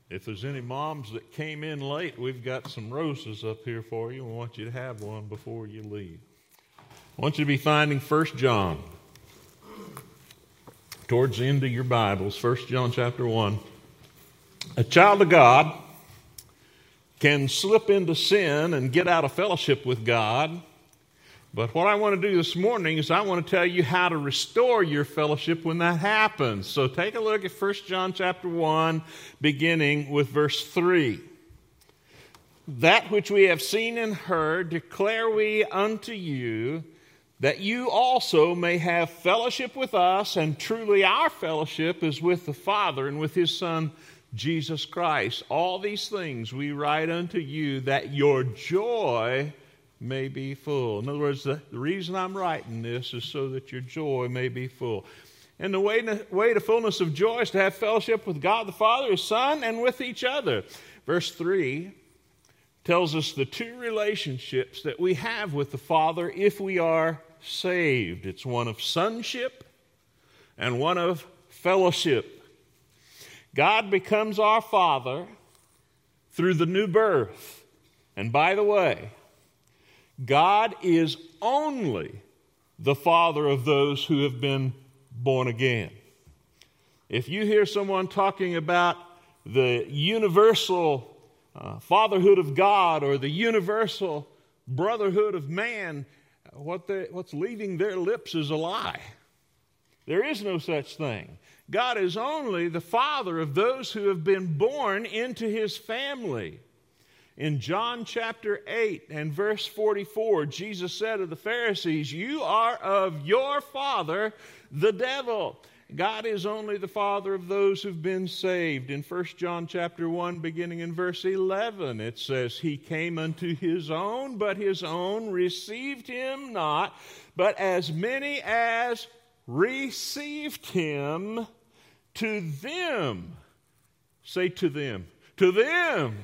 If there's any moms that came in late, we've got some roses up here for you. We want you to have one before you leave. I want you to be finding 1 John. Towards the end of your Bibles, 1 John chapter 1. A child of God can slip into sin and get out of fellowship with God. But what I want to do this morning is I want to tell you how to restore your fellowship when that happens. So take a look at 1 John chapter 1, beginning with verse 3. That which we have seen and heard declare we unto you, that you also may have fellowship with us, and truly our fellowship is with the Father and with His Son, Jesus Christ. All these things we write unto you, that your joy may be full. In other words, the reason I'm writing this is so that your joy may be full. And the way to fullness of joy is to have fellowship with God the Father, His Son, and with each other. Verse 3 tells us the two relationships that we have with the Father if we are saved. It's one of sonship and one of fellowship. God becomes our Father through the new birth. And by the way, God is only the Father of those who have been born again. If you hear someone talking about the universal fatherhood of God or the universal brotherhood of man, what's leaving their lips is a lie. There is no such thing. God is only the Father of those who have been born into His family. In John chapter 8 and verse 44, Jesus said of the Pharisees, "You are of your father, the devil." God is only the Father of those who've been saved. In 1 John chapter 1, beginning in verse 11, it says, "He came unto His own, but His own received Him not. But as many as received Him, to them," say to them, to them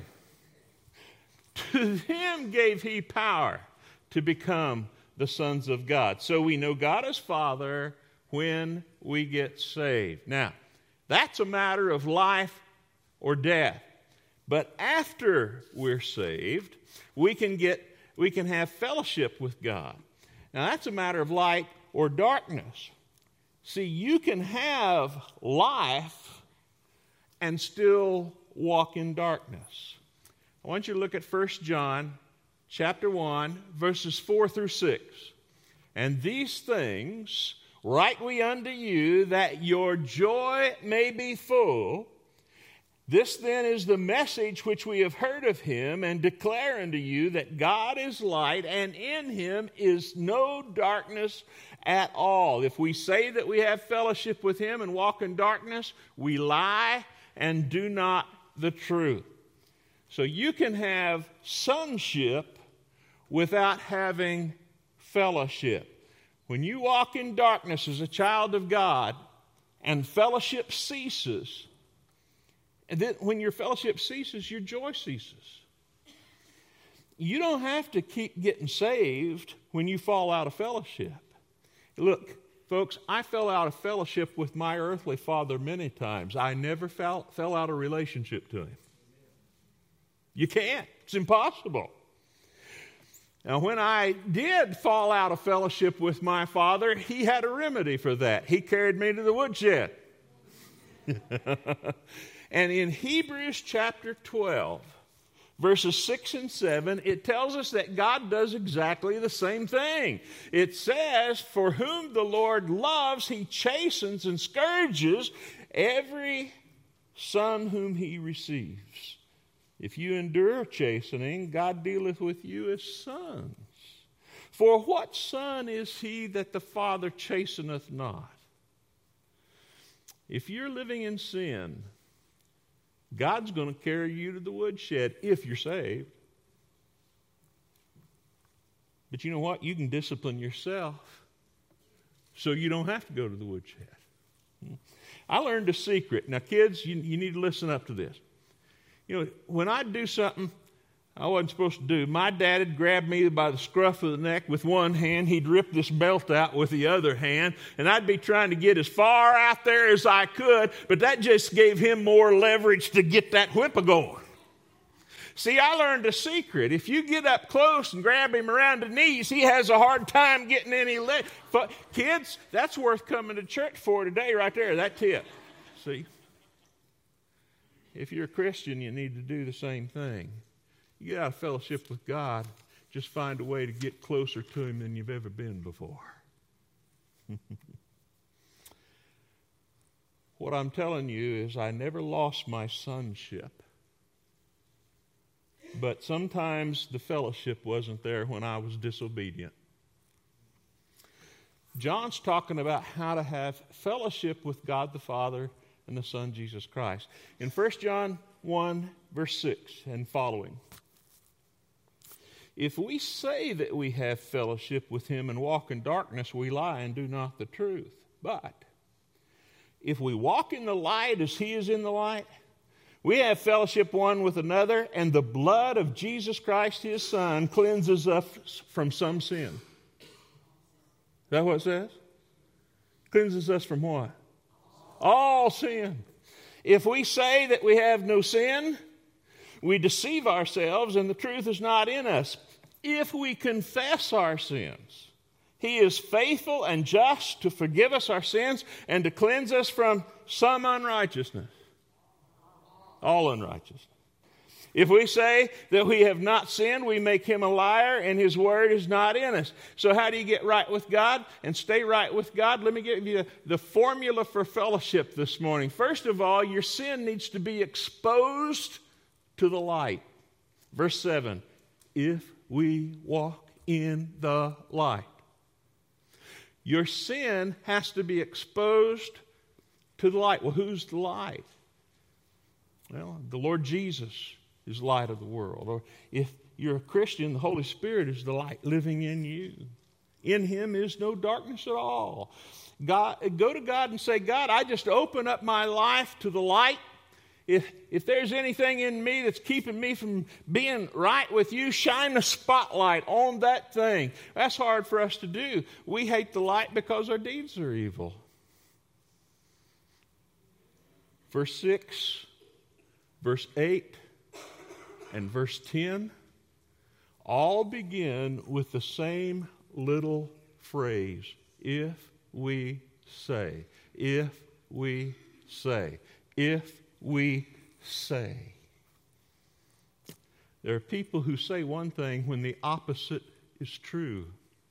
gave He power to become the sons of God. So we know God as Father when we get saved. Now, that's a matter of life or death. But after we're saved, we can have fellowship with God. Now, that's a matter of light or darkness. See, you can have life and still walk in darkness. I want you to look at 1 John chapter 1, verses 4 through 6. "And these things write we unto you, that your joy may be full. This then is the message which we have heard of Him, and declare unto you, that God is light, and in Him is no darkness at all. If we say that we have fellowship with Him and walk in darkness, we lie and do not the truth." So you can have sonship without having fellowship. When you walk in darkness as a child of God and fellowship ceases, and then when your fellowship ceases, your joy ceases. You don't have to keep getting saved when you fall out of fellowship. Look, folks, I fell out of fellowship with my earthly father many times. I never fell out of relationship to him. You can't. It's impossible. Now, when I did fall out of fellowship with my father, he had a remedy for that. He carried me to the woodshed. And in Hebrews chapter 12, verses 6 and 7, it tells us that God does exactly the same thing. It says, "For whom the Lord loves, He chastens and scourges every son whom He receives. If you endure chastening, God dealeth with you as sons. For what son is he that the Father chasteneth not?" If you're living in sin, God's going to carry you to the woodshed if you're saved. But you know what? You can discipline yourself so you don't have to go to the woodshed. I learned a secret. Now, kids, you need to listen up to this. You know, when I'd do something I wasn't supposed to do. My dad had grabbed me by the scruff of the neck with one hand. He'd rip this belt out with the other hand, and I'd be trying to get as far out there as I could, but that just gave him more leverage to get that whip going. See, I learned a secret. If you get up close and grab him around the knees, he has a hard time getting any leg. Kids, that's worth coming to church for today right there, that tip. See? If you're a Christian, you need to do the same thing. You get out of fellowship with God, just find a way to get closer to Him than you've ever been before. What I'm telling you is I never lost my sonship. But sometimes the fellowship wasn't there when I was disobedient. John's talking about how to have fellowship with God the Father and the Son Jesus Christ. In 1 John 1, verse 6 and following, if we say that we have fellowship with Him and walk in darkness, we lie and do not the truth. But if we walk in the light as He is in the light, we have fellowship one with another, and the blood of Jesus Christ, His Son, cleanses us from some sin. Is that what it says? Cleanses us from what? All sin. If we say that we have no sin, we deceive ourselves, and the truth is not in us. If we confess our sins, He is faithful and just to forgive us our sins and to cleanse us from some unrighteousness. All unrighteousness. If we say that we have not sinned, we make Him a liar, and His word is not in us. So how do you get right with God and stay right with God? Let me give you the formula for fellowship this morning. First of all, your sin needs to be exposed to the light. Verse 7, if we walk in the light. Your sin has to be exposed to the light. Well, who's the light? Well, the Lord Jesus is the light of the world. Or if you're a Christian, the Holy Spirit is the light living in you. In Him is no darkness at all. God, go to God and say, God, I just open up my life to the light. If there's anything in me that's keeping me from being right with You, shine the spotlight on that thing. That's hard for us to do. We hate the light because our deeds are evil. Verse 6, verse 8, and verse 10 all begin with the same little phrase, if we say, if we say, if we say. There are people who say one thing when the opposite is true.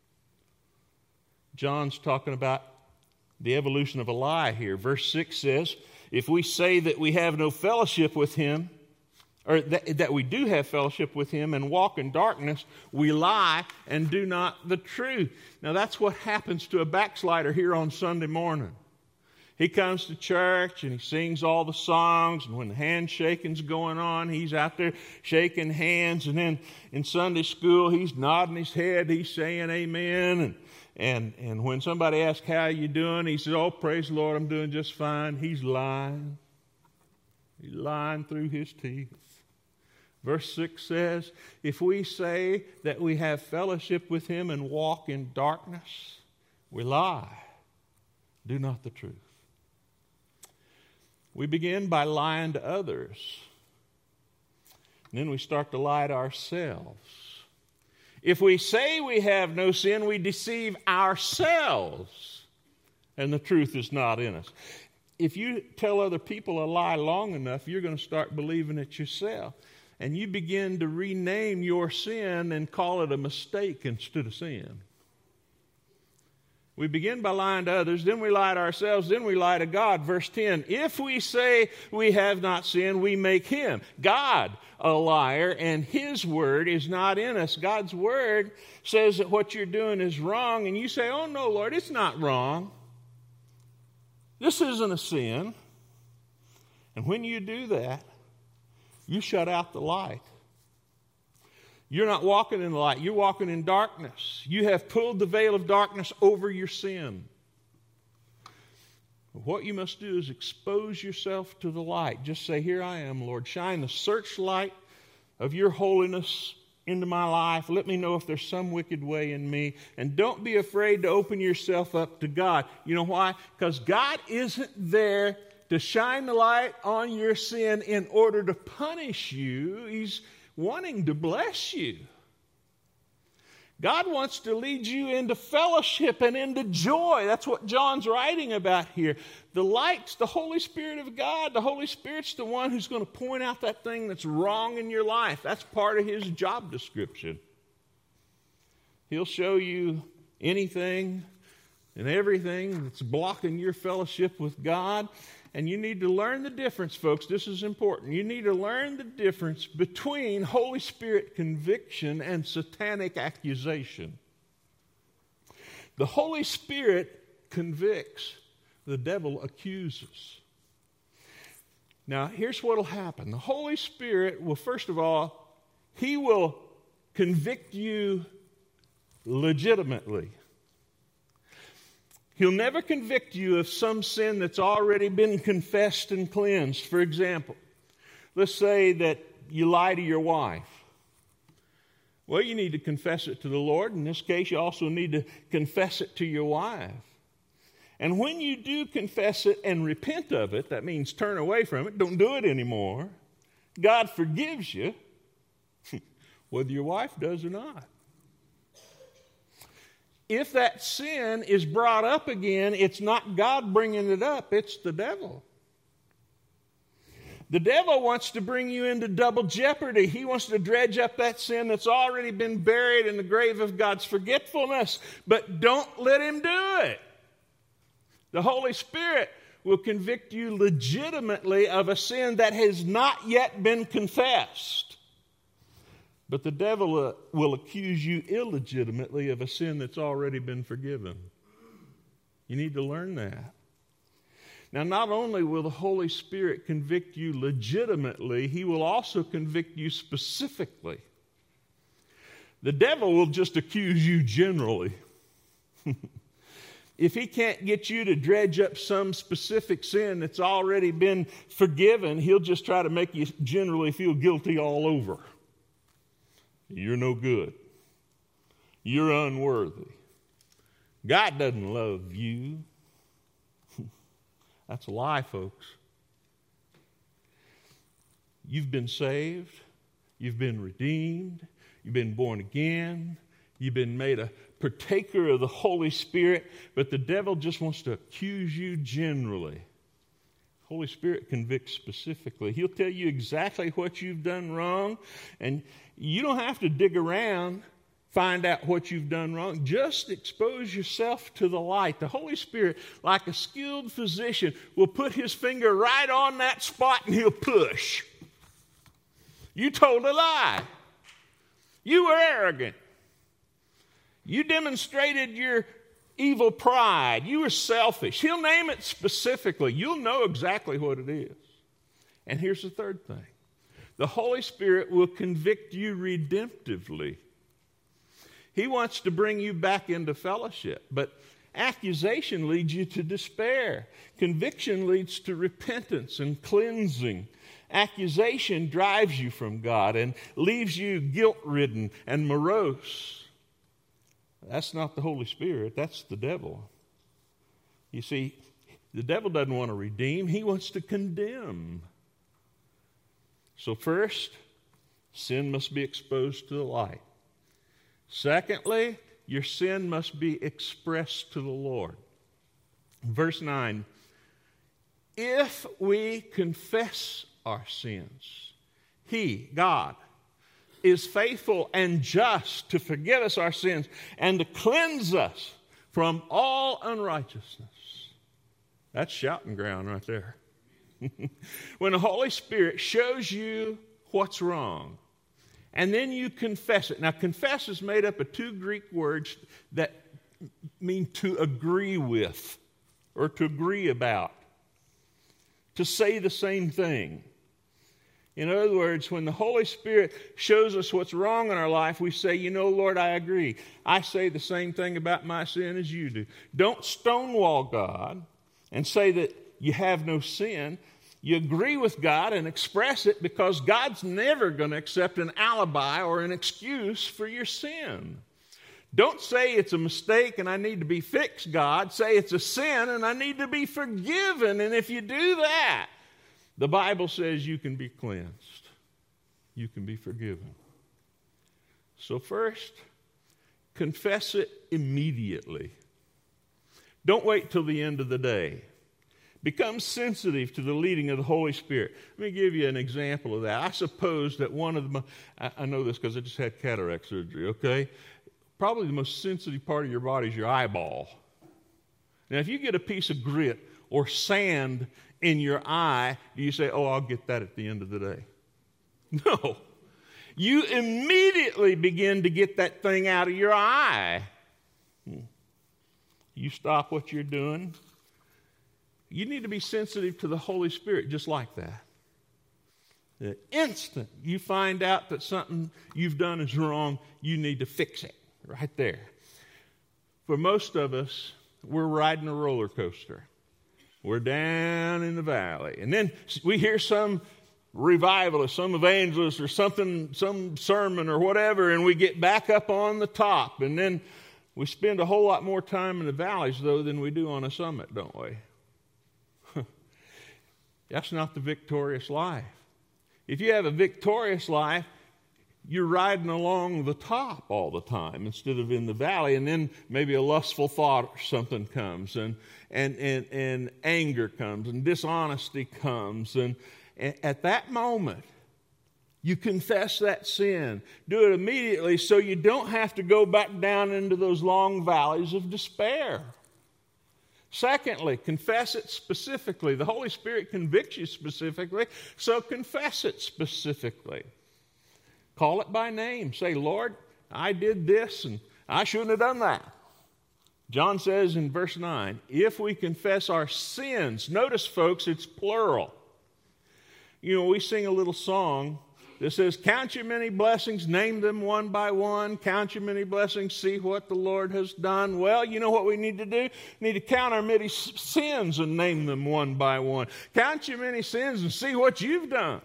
John's talking about the evolution of a lie here. Verse 6 says, if we say that we have no fellowship with Him, or that we do have fellowship with Him and walk in darkness, we lie and do not the truth. Now that's what happens to a backslider here on Sunday morning. He comes to church and he sings all the songs, and when the handshaking's going on, he's out there shaking hands, and then in Sunday school he's nodding his head, he's saying amen, and when somebody asks how you doing, he says, oh, praise the Lord, I'm doing just fine. He's lying. He's lying through his teeth. Verse 6 says, if we say that we have fellowship with Him and walk in darkness, we lie, do not the truth. We begin by lying to others. And then we start to lie to ourselves. If we say we have no sin, we deceive ourselves, and the truth is not in us. If you tell other people a lie long enough, you're going to start believing it yourself. And you begin to rename your sin and call it a mistake instead of sin. We begin by lying to others, then we lie to ourselves, then we lie to God. Verse 10, if we say we have not sinned, we make Him, God, a liar, and His word is not in us. God's word says that what you're doing is wrong, and you say, oh no, Lord, it's not wrong. This isn't a sin. And when you do that, you shut out the light. You're not walking in the light. You're walking in darkness. You have pulled the veil of darkness over your sin. What you must do is expose yourself to the light. Just say, here I am, Lord. Shine the searchlight of your holiness into my life. Let me know if there's some wicked way in me. And don't be afraid to open yourself up to God. You know why? Because God isn't there to shine the light on your sin in order to punish you. He's wanting to bless you. God wants to lead you into fellowship and into joy. That's what John's writing about here. The light's the Holy Spirit of God. The Holy Spirit's the one who's going to point out that thing that's wrong in your life. That's part of his job description. He'll show you anything and everything that's blocking your fellowship with God. And you need to learn the difference, folks. This is important. You need to learn the difference between Holy Spirit conviction and satanic accusation. The Holy Spirit convicts. The devil accuses. Now, here's what will happen. The Holy Spirit will, first of all, he will convict you legitimately. He'll never convict you of some sin that's already been confessed and cleansed. For example, let's say that you lie to your wife. Well, you need to confess it to the Lord. In this case, you also need to confess it to your wife. And when you do confess it and repent of it, that means turn away from it, don't do it anymore, God forgives you, whether your wife does or not. If that sin is brought up again, it's not God bringing it up, it's the devil. The devil wants to bring you into double jeopardy. He wants to dredge up that sin that's already been buried in the grave of God's forgetfulness. But don't let him do it. The Holy Spirit will convict you legitimately of a sin that has not yet been confessed. But the devil will accuse you illegitimately of a sin that's already been forgiven. You need to learn that. Now, not only will the Holy Spirit convict you legitimately, he will also convict you specifically. The devil will just accuse you generally. If he can't get you to dredge up some specific sin that's already been forgiven, he'll just try to make you generally feel guilty all over. You're no good. You're unworthy. God doesn't love you. That's a lie, folks. You've been saved. You've been redeemed. You've been born again. You've been made a partaker of the Holy Spirit. But the devil just wants to accuse you generally. Holy Spirit convicts specifically. He'll tell you exactly what you've done wrong, and you don't have to dig around, find out what you've done wrong. Just expose yourself to the light. The Holy Spirit, like a skilled physician, will put his finger right on that spot and he'll push. You told a lie. You were arrogant. You demonstrated your evil pride. You were selfish. He'll name it specifically. You'll know exactly what it is. And here's the third thing. The Holy Spirit will convict you redemptively. He wants to bring you back into fellowship. But accusation leads you to despair. Conviction leads to repentance and cleansing. Accusation drives you from God and leaves you guilt-ridden and morose. That's not the Holy Spirit. That's the devil. You see, the devil doesn't want to redeem. He wants to condemn. So first, sin must be exposed to the light. Secondly, your sin must be expressed to the Lord. Verse 9, if we confess our sins, He, God, is faithful and just to forgive us our sins and to cleanse us from all unrighteousness. That's shouting ground right there. When the Holy Spirit shows you what's wrong, and then you confess it. Now, confess is made up of two Greek words that mean to agree with or to agree about, to say the same thing. In other words, when the Holy Spirit shows us what's wrong in our life, we say, you know, Lord, I agree. I say the same thing about my sin as you do. Don't stonewall God and say that you have no sin. You agree with God and express it, because God's never going to accept an alibi or an excuse for your sin. Don't say it's a mistake and I need to be fixed, God. Say it's a sin and I need to be forgiven. And if you do that, the Bible says you can be cleansed. You can be forgiven. So first, confess it immediately. Don't wait till the end of the day. Become sensitive to the leading of the Holy Spirit. Let me give you an example of that. I suppose that one of the, I know this because I just had cataract surgery, okay? Probably the most sensitive part of your body is your eyeball. Now, if you get a piece of grit or sand in your eye, do you say, oh, I'll get that at the end of the day? No. You immediately begin to get that thing out of your eye. You stop what you're doing. You need to be sensitive to the Holy Spirit just like that. The instant you find out that something you've done is wrong, you need to fix it right there. For most of us, we're riding a roller coaster. We're down in the valley. And then we hear some revivalist, some evangelist or something, some sermon or whatever, and we get back up on the top. And then we spend a whole lot more time in the valleys, though, than we do on a summit, don't we? That's not the victorious life. If you have a victorious life, you're riding along the top all the time instead of in the valley, and then maybe a lustful thought or something comes, and anger comes, and dishonesty comes, and at that moment, you confess that sin. Do it immediately so you don't have to go back down into those long valleys of despair. Secondly, confess it specifically. The Holy Spirit convicts you specifically, so confess it specifically. Call it by name. Say, Lord, I did this and I shouldn't have done that. John says in verse 9, if we confess our sins, notice, folks, it's plural. You know, we sing a little song that says, count your many blessings, name them one by one. Count your many blessings, see what the Lord has done. Well, you know what we need to do? We need to count our many sins and name them one by one. Count your many sins and see what you've done.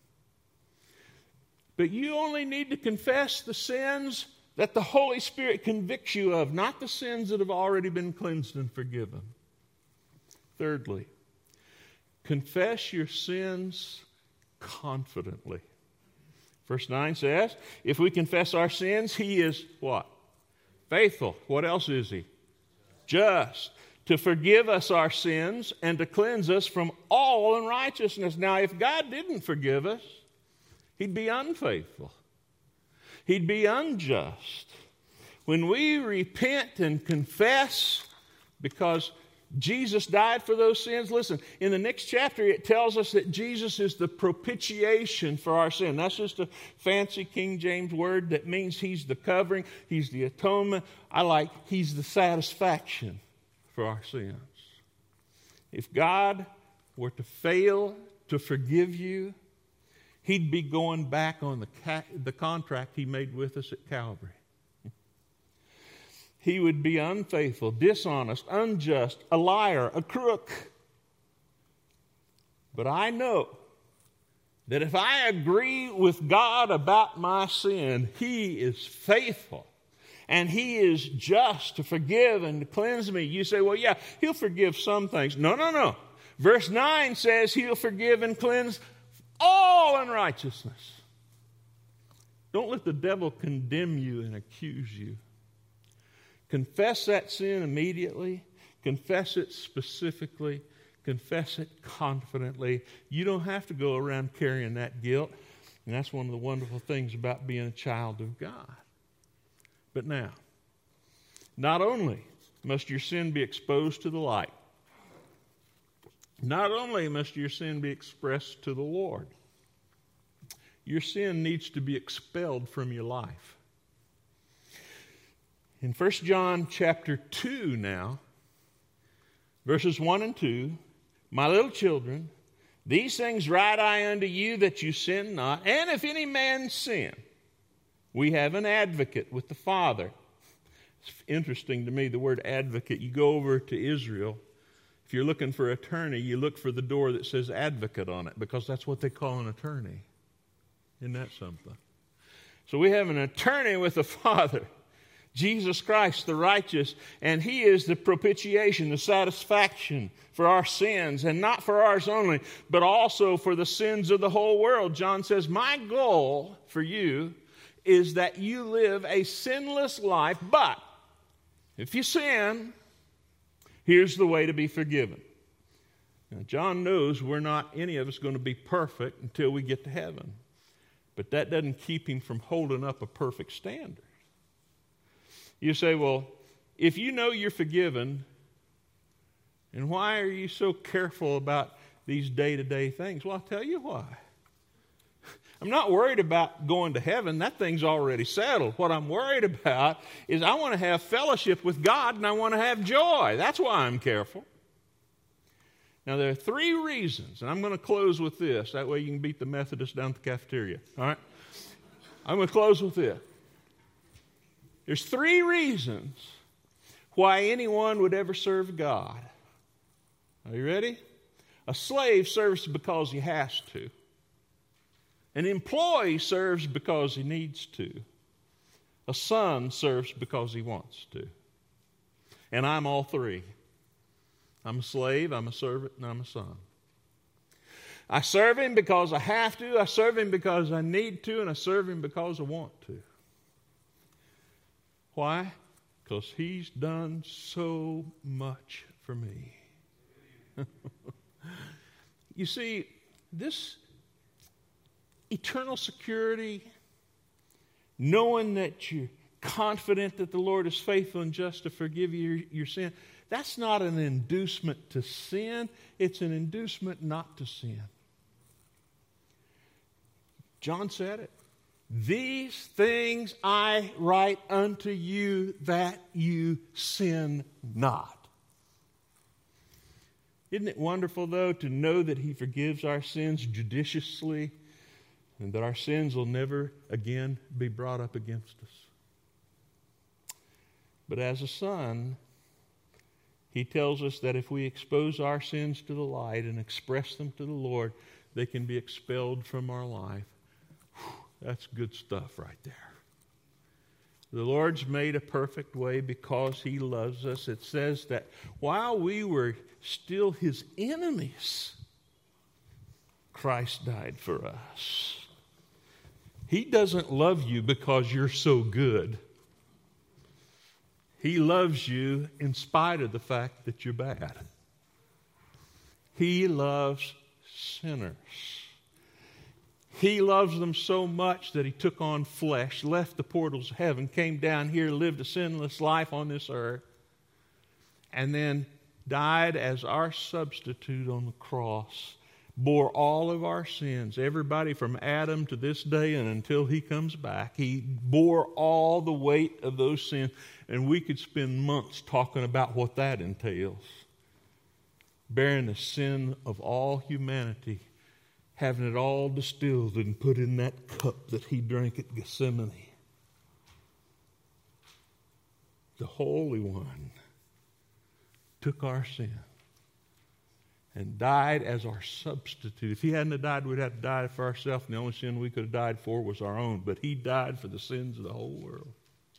But you only need to confess the sins that the Holy Spirit convicts you of, not the sins that have already been cleansed and forgiven. Thirdly, confess your sins confidently. Verse 9 says, if we confess our sins, He is what? Faithful. What else is He? Just. To forgive us our sins and to cleanse us from all unrighteousness. Now, if God didn't forgive us, He'd be unfaithful. He'd be unjust. When we repent and confess, because Jesus died for those sins. Listen, in the next chapter, it tells us that Jesus is the propitiation for our sin. That's just a fancy King James word that means He's the covering, He's the atonement. He's the satisfaction for our sins. If God were to fail to forgive you, He'd be going back on the contract He made with us at Calvary. He would be unfaithful, dishonest, unjust, a liar, a crook. But I know that if I agree with God about my sin, He is faithful and He is just to forgive and to cleanse me. You say, well, yeah, He'll forgive some things. No. Verse 9 says He'll forgive and cleanse all unrighteousness. Don't let the devil condemn you and accuse you. Confess that sin immediately. Confess it specifically. Confess it confidently. You don't have to go around carrying that guilt. And that's one of the wonderful things about being a child of God. But now, not only must your sin be exposed to the light, not only must your sin be expressed to the Lord, your sin needs to be expelled from your life. In 1 John chapter 2 now, verses 1 and 2, my little children, these things write I unto you that you sin not. And if any man sin, we have an advocate with the Father. It's interesting to me, the word advocate. You go over to Israel, If you're looking for an attorney, you look for the door that says advocate on it, because that's what they call an attorney. Isn't that something? So we have an attorney with the Father, Jesus Christ, the righteous, and He is the propitiation, the satisfaction for our sins, and not for ours only, but also for the sins of the whole world. John says, my goal for you is that you live a sinless life, but if you sin, here's the way to be forgiven. Now, John knows we're not, any of us, going to be perfect until we get to heaven. But that doesn't keep him from holding up a perfect standard. You say, well, if you know you're forgiven, and why are you so careful about these day-to-day things? Well, I'll tell you why. I'm not worried about going to heaven. That thing's already settled. What I'm worried about is I want to have fellowship with God and I want to have joy. That's why I'm careful. Now, there are 3 reasons, and I'm going to close with this. That way you can beat the Methodists down at the cafeteria. All right? I'm going to close with this. There's 3 reasons why anyone would ever serve God. Are you ready? A slave serves because he has to. An employee serves because he needs to. A son serves because he wants to. And I'm all 3. I'm a slave, I'm a servant, and I'm a son. I serve Him because I have to, I serve Him because I need to, and I serve Him because I want to. Why? Because He's done so much for me. You see, this eternal security, knowing that you're confident that the Lord is faithful and just to forgive you your sin, that's not an inducement to sin. It's an inducement not to sin. John said it. These things I write unto you that you sin not. Isn't it wonderful, though, to know that He forgives our sins judiciously and that our sins will never again be brought up against us? But as a son, He tells us that if we expose our sins to the light and express them to the Lord, they can be expelled from our life. Whew, that's good stuff right there. The Lord's made a perfect way because He loves us. It says that while we were still His enemies, Christ died for us. He doesn't love you because you're so good. He loves you in spite of the fact that you're bad. He loves sinners. He loves them so much that He took on flesh, left the portals of heaven, came down here, lived a sinless life on this earth, and then died as our substitute on the cross, bore all of our sins, everybody from Adam to this day and until He comes back. He bore all the weight of those sins, and we could spend months talking about what that entails. Bearing the sin of all humanity, having it all distilled and put in that cup that He drank at Gethsemane. The Holy One took our sin and died as our substitute. If He hadn't have died, we'd have to die for ourselves, and the only sin we could have died for was our own. But He died for the sins of the whole world.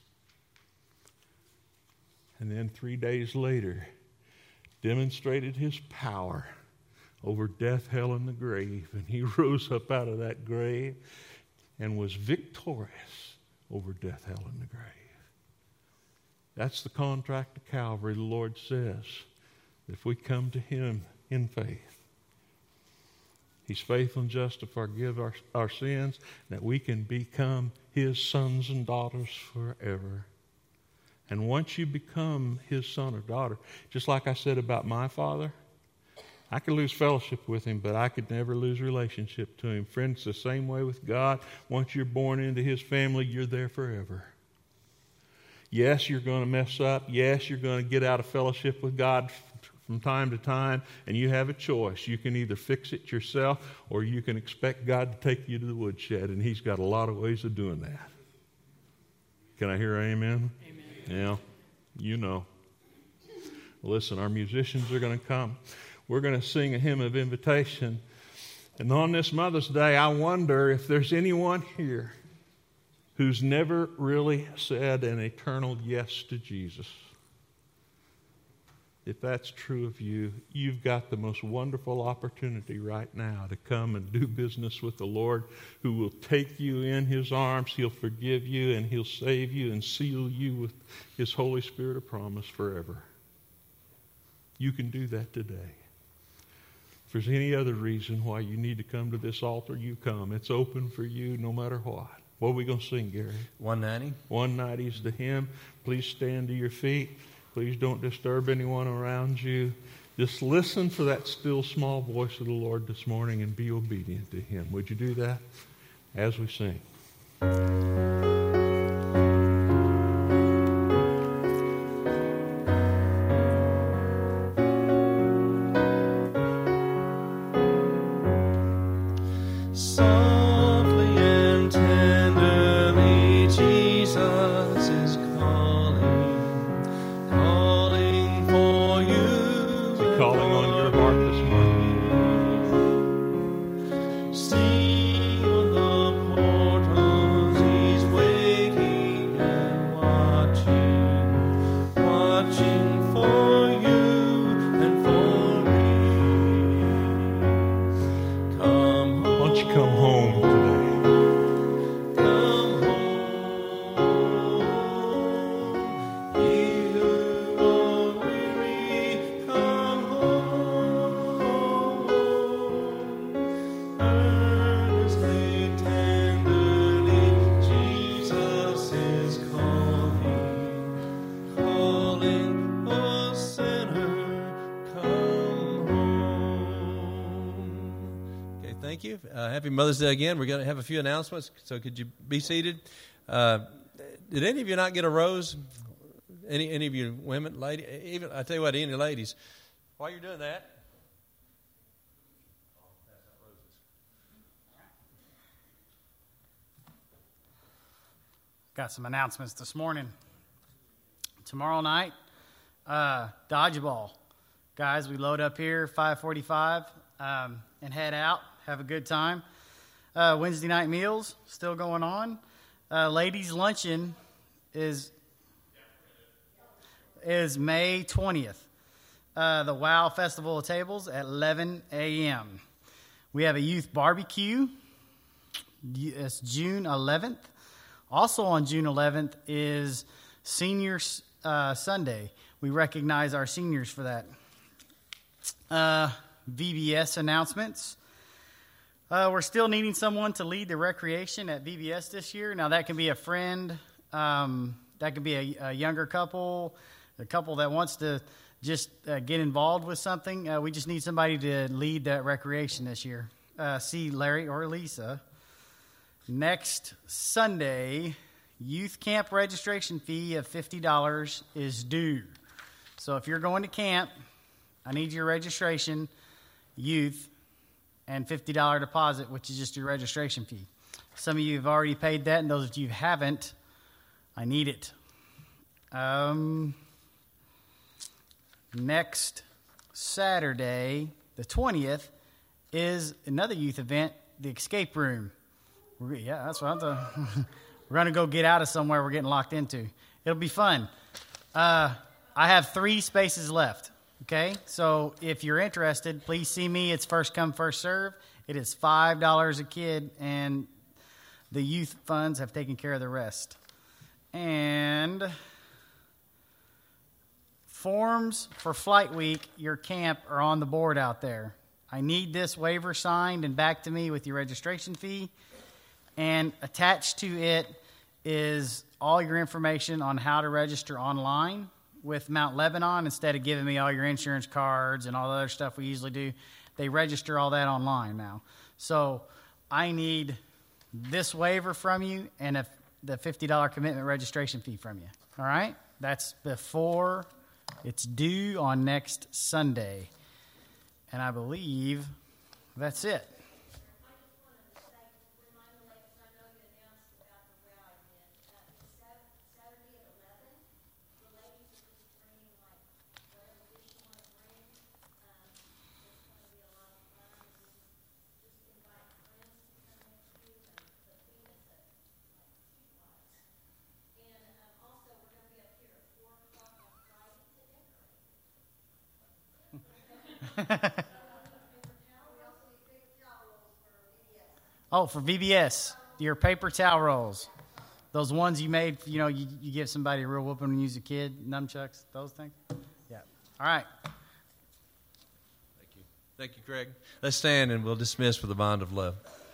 And then 3 days later, demonstrated His power over death, hell, and the grave. And He rose up out of that grave and was victorious over death, hell, and the grave. That's the contract of Calvary. The Lord says that if we come to Him in faith, He's faithful and just to forgive our sins, that we can become His sons and daughters forever. And once you become His son or daughter, just like I said about my father, I could lose fellowship with Him, but I could never lose relationship to Him. Friends, the same way with God. Once you're born into His family, you're there forever. Yes, you're going to mess up. Yes, you're going to get out of fellowship with God from time to time, and you have a choice. You can either fix it yourself, or you can expect God to take you to the woodshed, and He's got a lot of ways of doing that. Can I hear amen? Amen. Yeah, you know. Listen, our musicians are going to come. We're going to sing a hymn of invitation. And on this Mother's Day, I wonder if there's anyone here who's never really said an eternal yes to Jesus. If that's true of you, you've got the most wonderful opportunity right now to come and do business with the Lord, who will take you in His arms. He'll forgive you, and He'll save you and seal you with His Holy Spirit of promise forever. You can do that today. If there's any other reason why you need to come to this altar, you come. It's open for you no matter what. What are we going to sing, Gary? 190. 190 is the hymn. Please stand to your feet. Please don't disturb anyone around you. Just listen for that still small voice of the Lord this morning and be obedient to Him. Would you do that as we sing? Thank you. Happy Mother's Day again. We're going to have a few announcements, so could you be seated? Did any of you not get a rose? Any of you women, lady? Even I tell you what, any ladies, while you're doing that, got some announcements this morning. Tomorrow night, dodgeball. Guys, we load up here 5:45 and head out. Have a good time. Wednesday night meals still going on. Ladies' luncheon is May 20th. The WOW Festival of Tables at 11 a.m. We have a youth barbecue. It's June 11th. Also on June 11th is Senior Sunday. We recognize our seniors for that. VBS announcements. We're still needing someone to lead the recreation at VBS this year. Now, that can be a friend. That could be a younger couple, a couple that wants to just get involved with something. We just need somebody to lead that recreation this year. See Larry or Lisa. Next Sunday, youth camp registration fee of $50 is due. So if you're going to camp, I need your registration, youth, and $50 deposit, which is just your registration fee. Some of you have already paid that, and those of you who haven't, I need it. Next Saturday, the 20th, is another youth event, the escape room. Yeah, that's what I'm talking. We're going to go get out of somewhere we're getting locked into. It'll be fun. I have 3 spaces left. Okay, so if you're interested, please see me. It's first come, first serve. It is $5 a kid, and the youth funds have taken care of the rest. And forms for Flight Week, your camp, are on the board out there. I need this waiver signed and back to me with your registration fee. And attached to it is all your information on how to register online with Mount Lebanon. Instead of giving me all your insurance cards and all the other stuff we usually do, they register all that online now. So I need this waiver from you and the $50 commitment registration fee from you. All right? That's before it's due on next Sunday. And I believe that's it. Oh, for VBS, your paper towel rolls. Those ones you made, you give somebody a real whooping when you was a kid, nunchucks, those things. Yeah. All right. Thank you. Thank you, Craig. Let's stand and we'll dismiss with a bond of love.